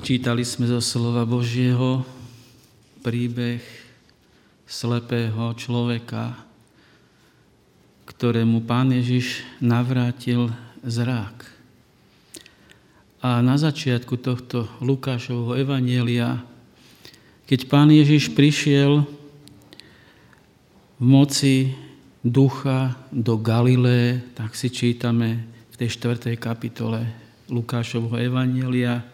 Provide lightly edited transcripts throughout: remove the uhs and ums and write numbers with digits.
Čítali sme zo slova Božieho príbeh slepého človeka, ktorému Pán Ježiš navrátil zrak. A na začiatku tohto Lukášovho evanjelia, keď Pán Ježiš prišiel v moci ducha do Galileje, tak si čítame v tej 4. kapitole Lukášovho evanjelia,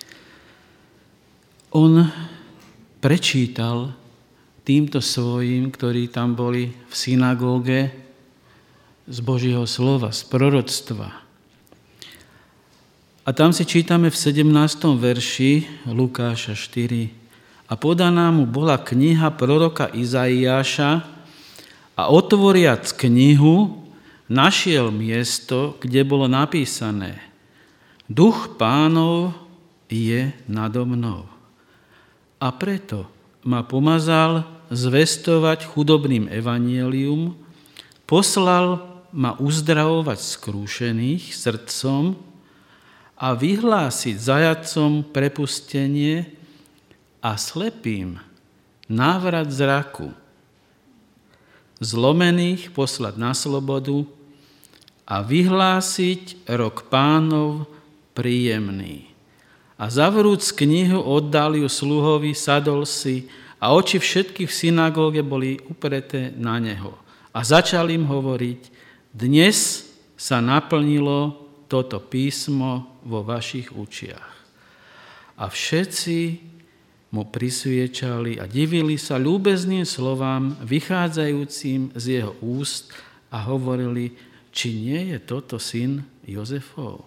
on prečítal týmto svojim, ktorí tam boli v synagóge, z Božieho slova, z proroctva. A tam si čítame v 17. verši Lukáša 4. A podaná mu bola kniha proroka Izaiáša a otvoriac knihu našiel miesto, kde bolo napísané: Duch Pánov je nado mnou. A preto ma pomazal zvestovať chudobným evanjelium, poslal ma uzdravovať skrúšených srdcom a vyhlásiť zajatcom prepustenie a slepým návrat zraku, zlomených poslať na slobodu a vyhlásiť rok Pánov príjemný. A zavrúc knihu oddal ju sluhovi, sadol si a oči všetkých v synagóge boli upreté na neho. A začal im hovoriť: dnes sa naplnilo toto písmo vo vašich učiach. A všetci mu prisviečali a divili sa ľúbezným slovám vychádzajúcim z jeho úst a hovorili: či nie je toto syn Jozefov?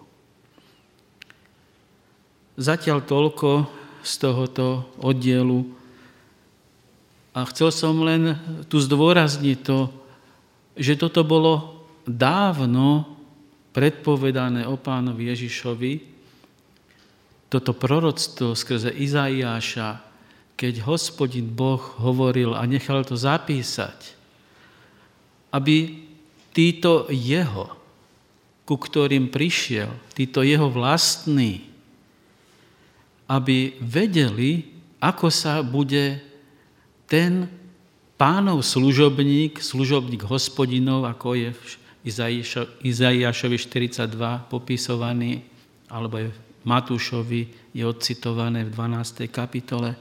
Zatiaľ toľko z tohoto oddielu. A chcel som len tu zdôrazniť to, že toto bolo dávno predpovedané o Pánovi Ježišovi, toto proroctvo skrze Izaiáša, keď Hospodin Boh hovoril a nechal to zapísať, aby títo jeho, ku ktorým prišiel, títo jeho vlastní, aby vedeli, ako sa bude ten Pánov služobník Hospodinov, ako je v Izaiášovi 42 popisovaný, alebo je v Matúšovi je odcitované v 12. kapitole.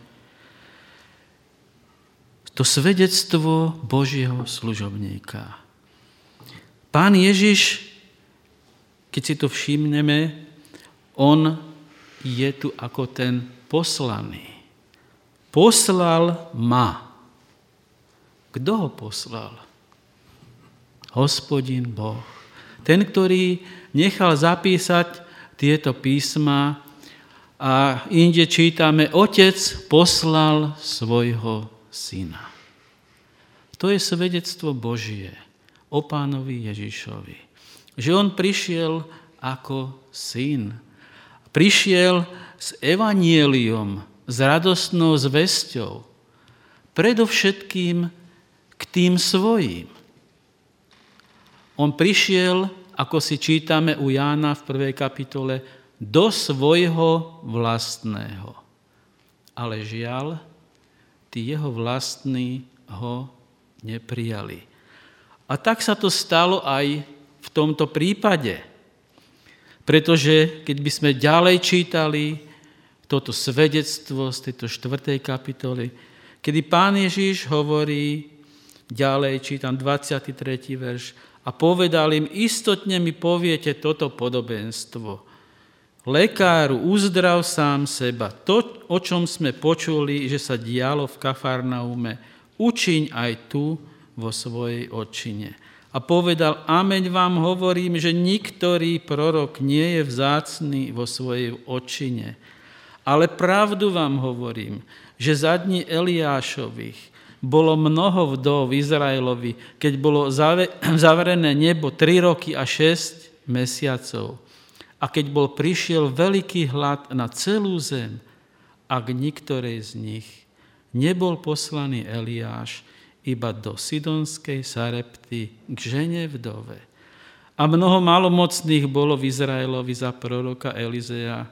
To svedectvo Božieho služobníka. Pán Ježiš, keď si to všimneme, on je tu ako ten poslaný. Poslal ma. Kto ho poslal? Hospodin Boh. Ten, ktorý nechal zapísať tieto písma a inde čítame: Otec poslal svojho syna. To je svedectvo Božie o Pánovi Ježišovi. Že on prišiel ako syn. Prišiel s evanjeliom, s radostnou zvesťou. Predovšetkým k tým svojím. On prišiel, ako si čítame u Jána v 1. kapitole, do svojho vlastného. Ale žiaľ, tí jeho vlastní ho neprijali. A tak sa to stalo aj v tomto prípade. Pretože keď by sme ďalej čítali toto svedectvo z tejto 4. kapitoly, kedy Pán Ježiš hovorí, ďalej čítam 23. verš, a povedal im: istotne mi poviete toto podobenstvo. Lekáru, uzdrav sám seba. To, o čom sme počuli, že sa dialo v Kafarnaume, učiň aj tu vo svojej otčine. A povedal: ameň vám hovorím, že niktorý prorok nie je vzácny vo svojej otčine. Ale pravdu vám hovorím, že za dní Eliášových bolo mnoho vdov v Izraelovi, keď bolo zavrené nebo 3 roky a 6 mesiacov. A keď prišiel veľký hlad na celú zem, a k niektorej z nich nebol poslaný Eliáš iba do Sidonskej Sarepty k žene vdove. A mnoho malomocných bolo v Izraelovi za proroka Elizea,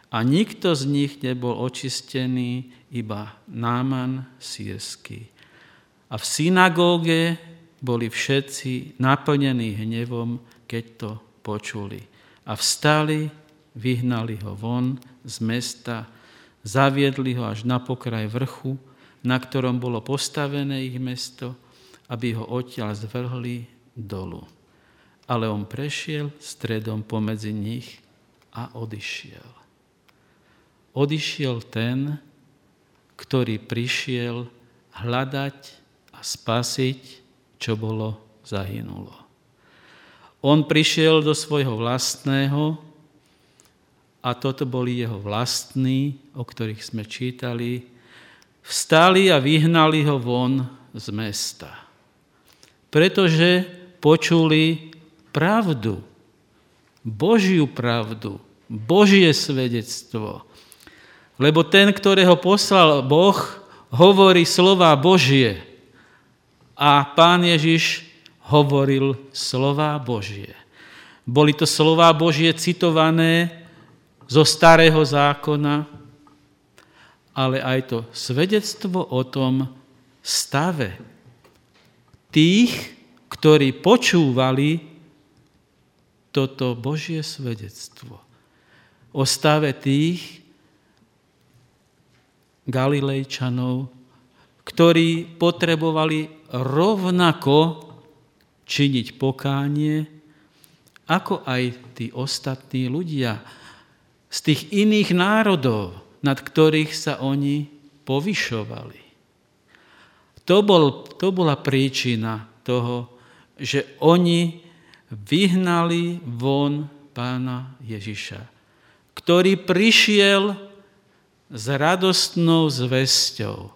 A nikto z nich nebol očistený, iba Náman sýrsky. A v synagóge boli všetci naplnení hnevom, keď to počuli. A vstali, vyhnali ho von z mesta, zaviedli ho až na pokraj vrchu, na ktorom bolo postavené ich mesto, aby ho odtiaľ zvrhli dolu. Ale on prešiel stredom pomedzi nich a odišiel. Odišiel ten, ktorý prišiel hľadať a spasiť, čo bolo zahynulo. On prišiel do svojho vlastného a toto boli jeho vlastní, o ktorých sme čítali. Vstali a vyhnali ho von z mesta, pretože počuli pravdu, Božiu pravdu, Božie svedectvo. Lebo ten, ktorého poslal Boh, hovorí slová Božie. A Pán Ježiš hovoril slová Božie. Boli to slová Božie citované zo Starého zákona, ale aj to svedectvo o tom stave tých, ktorí počúvali toto Božie svedectvo. O stave tých Galilejčanov, ktorí potrebovali rovnako činiť pokánie, ako aj tí ostatní ľudia z tých iných národov, nad ktorých sa oni povyšovali. To bola príčina toho, že oni vyhnali von Pána Ježiša, ktorý prišiel s radostnou zvesťou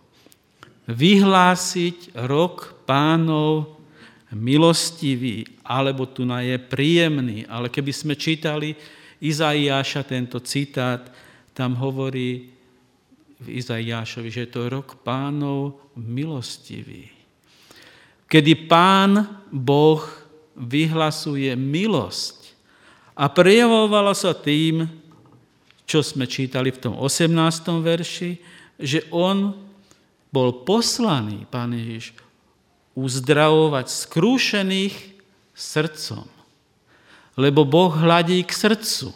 vyhlásiť rok Pánov milostivý, alebo tu je príjemný. Ale keby sme čítali Izaiáša, tento citát, tam hovorí v Izaiášovi, že je to rok Pánov milostivý. Kedy Pán Boh vyhlasuje milosť a prejavovalo sa tým, čo sme čítali v tom 18. verši, že on bol poslaný, Pán Ježiš, uzdravovať skrúšených srdcom. Lebo Boh hľadí k srdcu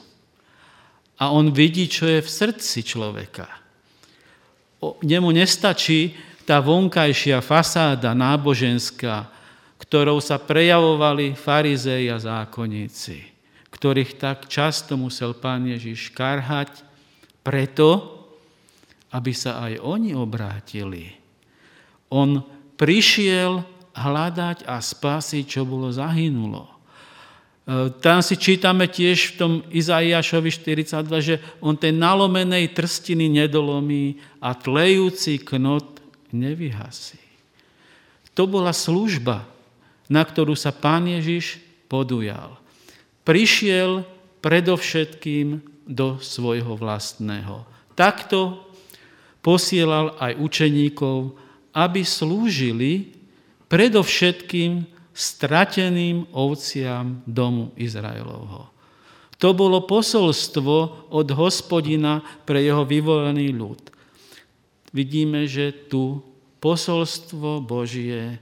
a on vidí, čo je v srdci človeka. Nemu nestačí tá vonkajšia fasáda náboženská, ktorou sa prejavovali farizei a zákonníci, ktorých tak často musel Pán Ježiš karhať, preto, aby sa aj oni obrátili. On prišiel hľadať a spasiť, čo bolo zahynulo. Tam si čítame tiež v tom Izaiášovi 42, že on tej nalomenej trstiny nedolomí a tlejúci knot nevyhasí. To bola služba, na ktorú sa Pán Ježiš podujal. Prišiel predovšetkým do svojho vlastného. Takto posielal aj učeníkov, aby slúžili predovšetkým strateným ovciam domu Izraelovho. To bolo posolstvo od Hospodina pre jeho vyvolený ľud. Vidíme, že tu posolstvo Božie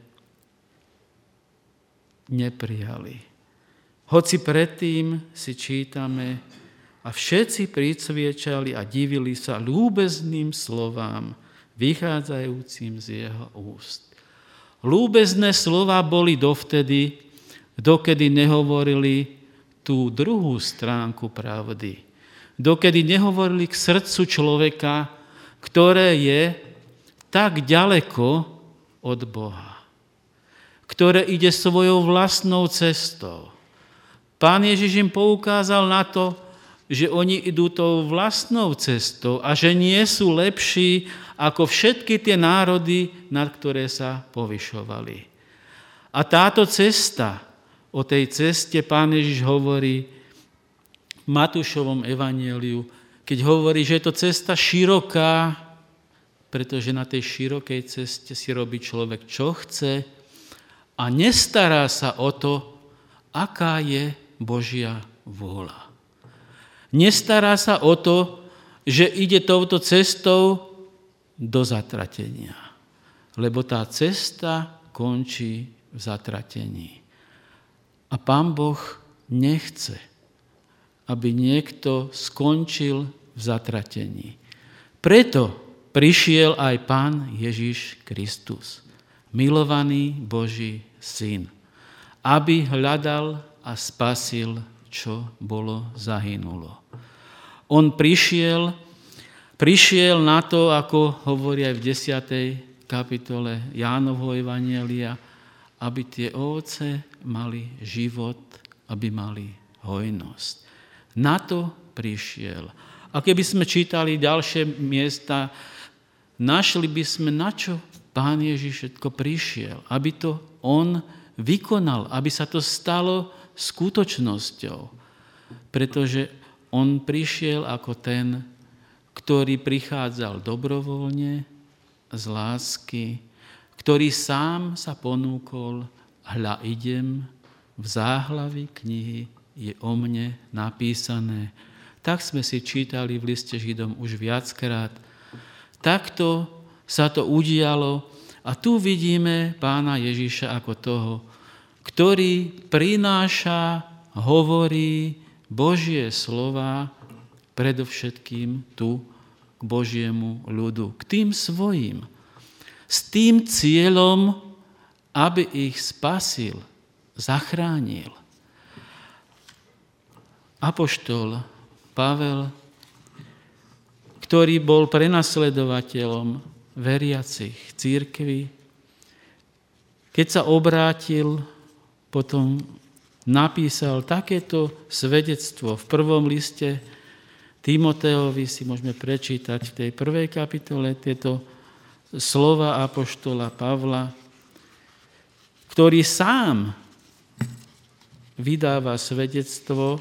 neprijali. Hoci predtým si čítame, a všetci pricviečali a divili sa ľúbezným slovám, vychádzajúcim z jeho úst. Ľúbezné slová boli dovtedy, dokedy nehovorili tú druhú stránku pravdy. Dokedy nehovorili k srdcu človeka, ktoré je tak ďaleko od Boha, ktoré ide svojou vlastnou cestou. Pán Ježiš im poukázal na to, že oni idú tou vlastnou cestou a že nie sú lepší ako všetky tie národy, nad ktoré sa povyšovali. A táto cesta, o tej ceste Pán Ježiš hovorí v Matúšovom evanjeliu, keď hovorí, že je to cesta široká, pretože na tej širokej ceste si robí človek, čo chce a nestará sa o to, aká je Božia vôľa. Nestará sa o to, že ide touto cestou do zatratenia. Lebo tá cesta končí v zatratení. A Pán Boh nechce, aby niekto skončil v zatratení. Preto prišiel aj Pán Ježiš Kristus, milovaný Boží Syn, aby hľadal a spasil, čo bolo zahynulo. On prišiel na to, ako hovorí aj v 10. kapitole Jánovho evanjelia, aby tie ovce mali život, aby mali hojnosť. Na to prišiel. A keby sme čítali ďalšie miesta, našli by sme, na čo Pán Ježiš všetko prišiel. Aby to on vykonal, aby sa to stalo skutočnosťou. Pretože on prišiel ako ten, ktorý prichádzal dobrovoľne, z lásky, ktorý sám sa ponúkol, hľa idem, v záhlavi knihy je o mne napísané. Tak sme si čítali v liste Židom už viackrát. Takto sa to udialo a tu vidíme Pána Ježiša ako toho, ktorý prináša, hovorí Božie slova predovšetkým tu k Božiemu ľudu, k tým svojim. S tým cieľom, aby ich spasil, zachránil. Apoštol Pavel, ktorý bol prenasledovateľom veriacich cirkvi, keď sa obrátil, potom napísal takéto svedectvo v prvom liste Timoteovi, si môžeme prečítať v tej prvej kapitole tieto slova apoštola Pavla, ktorý sám vydáva svedectvo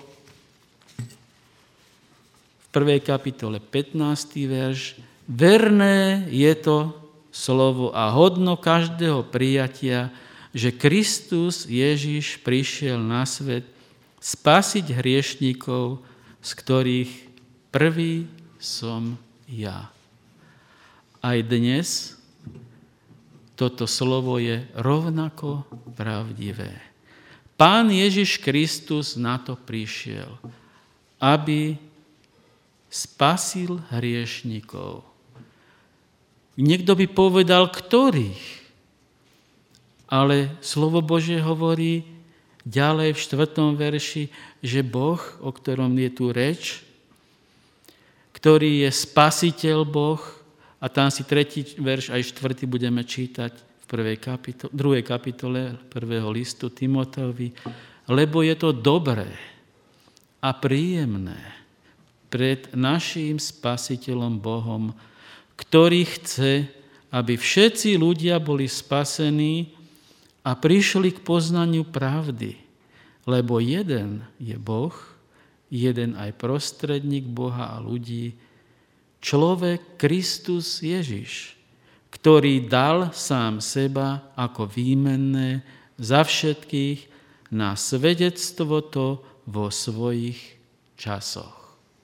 v prvej kapitole 15. verš. Verné je to slovo a hodno každého prijatia, že Kristus Ježiš prišiel na svet spasiť hriešníkov, z ktorých prvý som ja. Aj dnes toto slovo je rovnako pravdivé. Pán Ježiš Kristus na to prišiel, aby spasil hriešníkov. Niekto by povedal, ktorých? Ale slovo Božie hovorí ďalej v 4. verši, že Boh, o ktorom je tu reč, ktorý je spasiteľ Boh, a tam si 3. verš aj 4. budeme čítať v 2. kapitole 1. listu Timoteovi, lebo je to dobré a príjemné pred naším spasiteľom Bohom, ktorý chce, aby všetci ľudia boli spasení a prišli k poznaniu pravdy, lebo jeden je Boh, jeden aj prostredník Boha a ľudí, človek Kristus Ježiš, ktorý dal sám seba ako výmenné za všetkých na svedectvo to vo svojich časoch.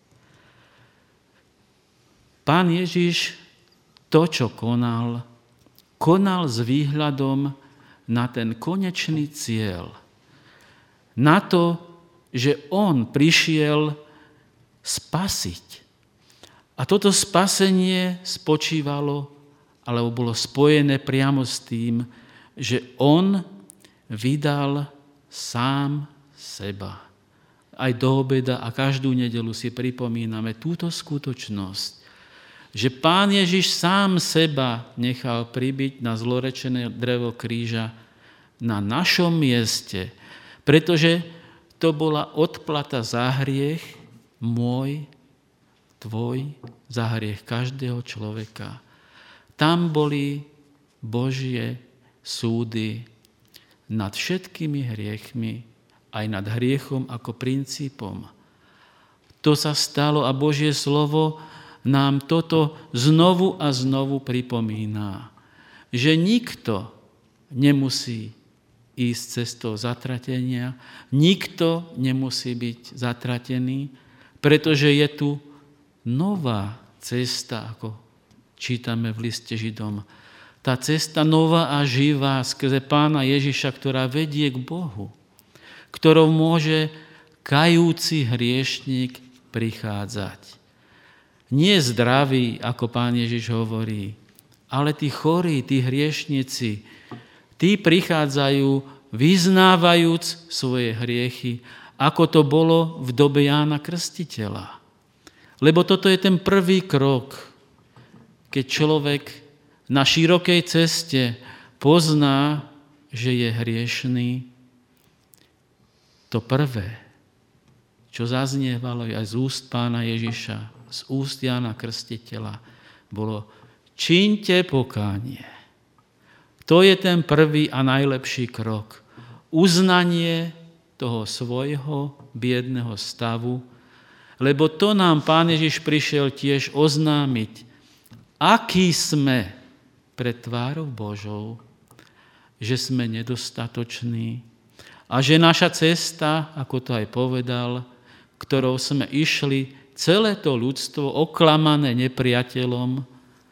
Pán Ježiš to, čo konal s výhľadom na ten konečný cieľ. Na to, že on prišiel spasiť. A toto spasenie spočívalo, alebo bolo spojené priamo s tým, že on vydal sám seba. Aj do obeda a každú nedeľu si pripomíname túto skutočnosť, že Pán Ježiš sám seba nechal pribiť na zlorečené drevo kríža na našom mieste, pretože to bola odplata za hriech môj, tvoj, za hriech každého človeka. Tam boli Božie súdy nad všetkými hriechmi, aj nad hriechom ako princípom. To sa stalo a Božie slovo nám toto znovu a znovu pripomína, že nikto nemusí ísť cestou zatratenia, nikto nemusí byť zatratený, pretože je tu nová cesta, ako čítame v liste Židom. Tá cesta nová a živá skrze Pána Ježiša, ktorá vedie k Bohu, ktorou môže kajúci hriešnik prichádzať. Nie zdravý, ako Pán Ježiš hovorí, ale tí chorí, tí hriešnici, tí prichádzajú vyznávajúc svoje hriechy, ako to bolo v dobe Jána Krstiteľa. Lebo toto je ten prvý krok, keď človek na širokej ceste pozná, že je hriešný. To prvé, čo zaznievalo aj z úst Pána Ježiša, z úst Jána Krstiteľa, bolo: čiňte pokánie. To je ten prvý a najlepší krok. Uznanie toho svojho biedného stavu, lebo to nám Pán Ježiš prišiel tiež oznámiť, aký sme pred tvárou Božou, že sme nedostatoční a že naša cesta, ako to aj povedal, ktorou sme išli, celé to ľudstvo oklamané nepriateľom,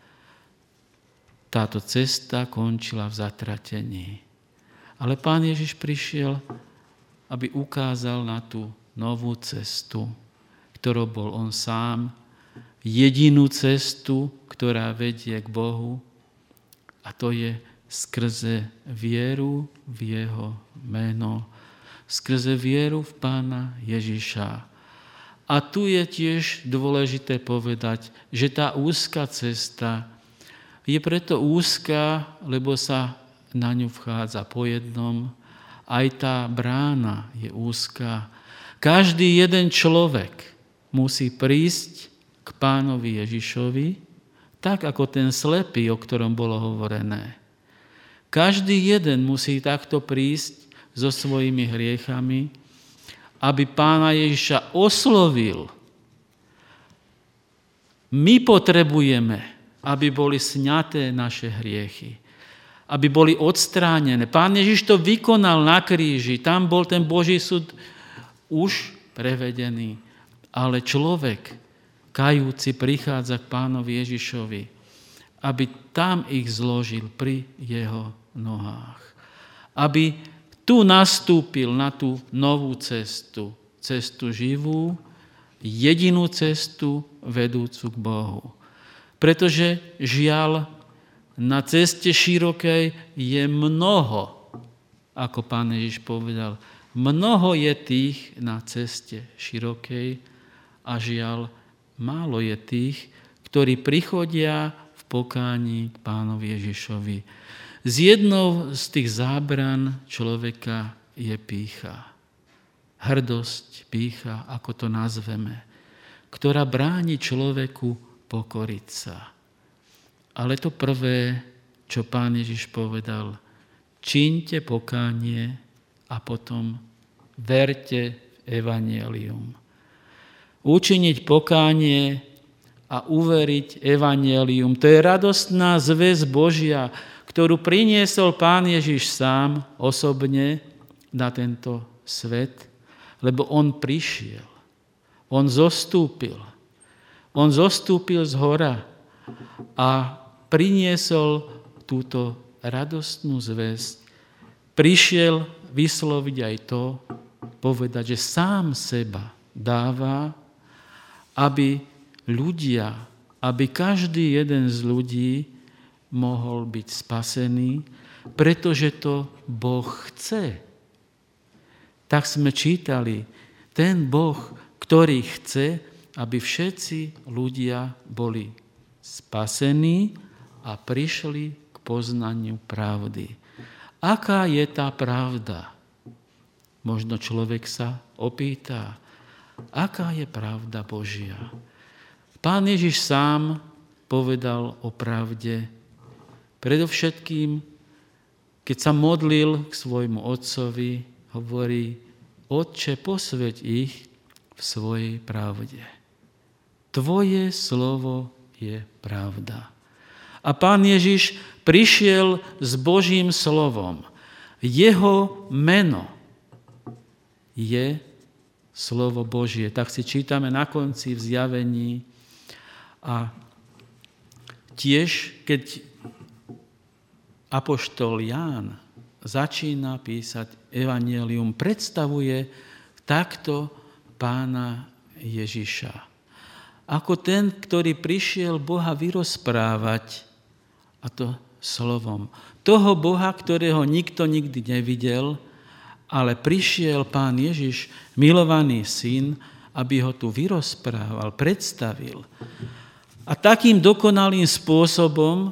táto cesta končila v zatratení. Ale Pán Ježiš prišiel, aby ukázal na tú novú cestu, ktorou bol on sám, jedinú cestu, ktorá vedie k Bohu, a to je skrze vieru v jeho meno, skrze vieru v Pána Ježiša. A tu je tiež dôležité povedať, že tá úzka cesta je preto úzka, lebo sa na ňu vchádza po jednom. Aj tá brána je úzka. Každý jeden človek musí prísť k Pánovi Ježišovi, tak ako ten slepý, o ktorom bolo hovorené. Každý jeden musí takto prísť so svojimi hriechami, aby Pána Ježiša oslovil. My potrebujeme, aby boli sňaté naše hriechy, aby boli odstránené. Pán Ježiš to vykonal na kríži, tam bol ten Boží súd už prevedený, ale človek, kajúci, prichádza k Pánovi Ježišovi, aby tam ich zložil pri jeho nohách. Aby tu nastúpil na tú novú cestu, cestu živú, jedinú cestu vedúcu k Bohu. Pretože žiaľ, na ceste širokej je mnoho, ako Pán Ježiš povedal, mnoho je tých na ceste širokej a žiaľ, málo je tých, ktorí prichodia v pokání k Pánovi Ježišovi. Z jednou z tých zábran človeka je pýcha. Hrdosť, pýcha, ako to nazveme, ktorá bráni človeku pokoriť sa. Ale to prvé, čo Pán Ježiš povedal, čiňte pokánie a potom verte v evanjelium. Učiniť pokánie a uveriť evanjelium, to je radostná zvesť Božia, ktorú priniesol Pán Ježiš sám osobne na tento svet, lebo on prišiel, on zostúpil z hora a priniesol túto radostnú zvesť. Prišiel vysloviť aj to, povedať, že sám seba dáva, aby ľudia, aby každý jeden z ľudí mohol byť spasený, pretože to Boh chce. Tak sme čítali, ten Boh, ktorý chce, aby všetci ľudia boli spasení a prišli k poznaniu pravdy. Aká je tá pravda? Možno človek sa opýta, aká je pravda Božia? Pán Ježiš sám povedal o pravde. Predovšetkým, keď sa modlil k svojmu otcovi, hovorí, Otče, posväť ich v svojej pravde. Tvoje slovo je pravda. A Pán Ježiš prišiel s Božím slovom. Jeho meno je slovo Božie. Tak si čítame na konci v Zjavení, A tiež, keď apoštol Ján začína písať evanjelium, predstavuje takto Pána Ježiša. Ako ten, ktorý prišiel Boha vyrozprávať, a to slovom. Toho Boha, ktorého nikto nikdy nevidel, ale prišiel Pán Ježiš, milovaný syn, aby ho tu vyrozprával, predstavil. A takým dokonalým spôsobom,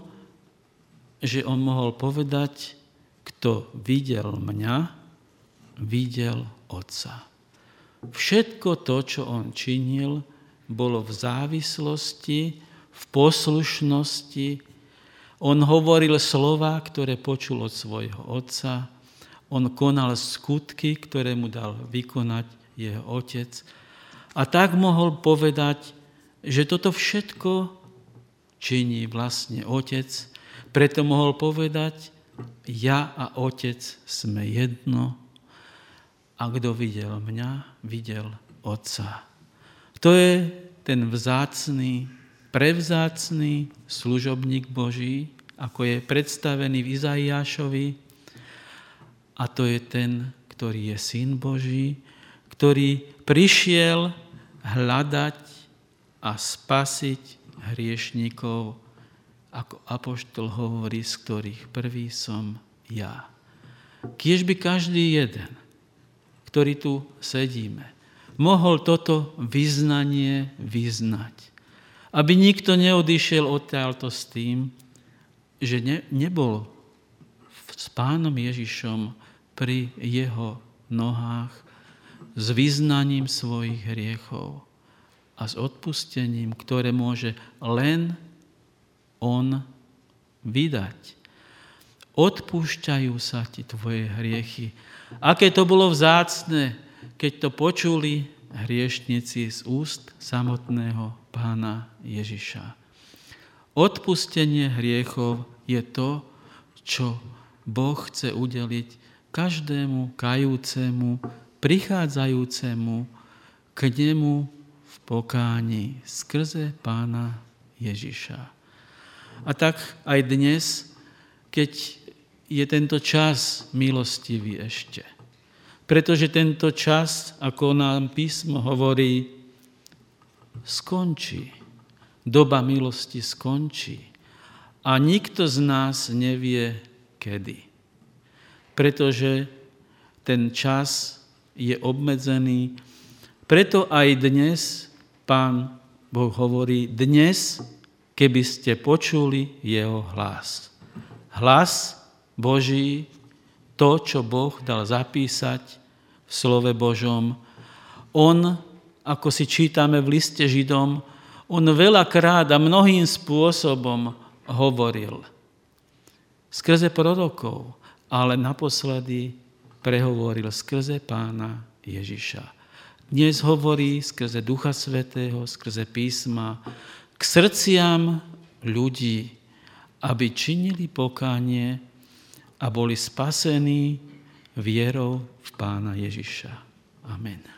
že on mohol povedať, kto videl mňa, videl Otca. Všetko to, čo on činil, bolo v závislosti, v poslušnosti. On hovoril slova, ktoré počul od svojho Otca. On konal skutky, ktoré mu dal vykonať jeho Otec. A tak mohol povedať, že toto všetko činí vlastne Otec. Preto mohol povedať, ja a Otec sme jedno. A kto videl mňa, videl Otca. To je ten vzácny, prevzácny služobník Boží, ako je predstavený v Izaiášovi. A to je ten, ktorý je Syn Boží, ktorý prišiel hľadať a spasiť hriešnikov, ako apoštol hovorí, z ktorých prvý som ja. Kiež by každý jeden, ktorý tu sedíme, mohol toto vyznanie vyznať. Aby nikto neodišiel odtiaľto s tým, že nebol s Pánom Ježišom pri jeho nohách s vyznaním svojich hriechov a s odpustením, ktoré môže len on vydať. Odpúšťajú sa ti tvoje hriechy. Aké to bolo vzácne, keď to počuli hriešnici z úst samotného Pána Ježiša. Odpustenie hriechov je to, čo Boh chce udeliť každému kajúcemu, prichádzajúcemu k nemu v pokáni skrze Pána Ježiša. A tak aj dnes, keď je tento čas milostivý ešte, pretože tento čas, ako nám písmo hovorí, skončí. Doba milosti skončí. A nikto z nás nevie, kedy. Pretože ten čas je obmedzený. Preto aj dnes Pán Boh hovorí, dnes, keby ste počuli jeho hlas. Hlas Boží, to, čo Boh dal zapísať v slove Božom. On, ako si čítame v liste Židom, on veľakrát a mnohým spôsobom hovoril. Skrze prorokov, ale naposledy prehovoril skrze Pána Ježiša. Dnes hovorí skrze Ducha Svätého, skrze písma, k srdciam ľudí, aby činili pokánie a boli spasení vierou v Pána Ježiša. Amen.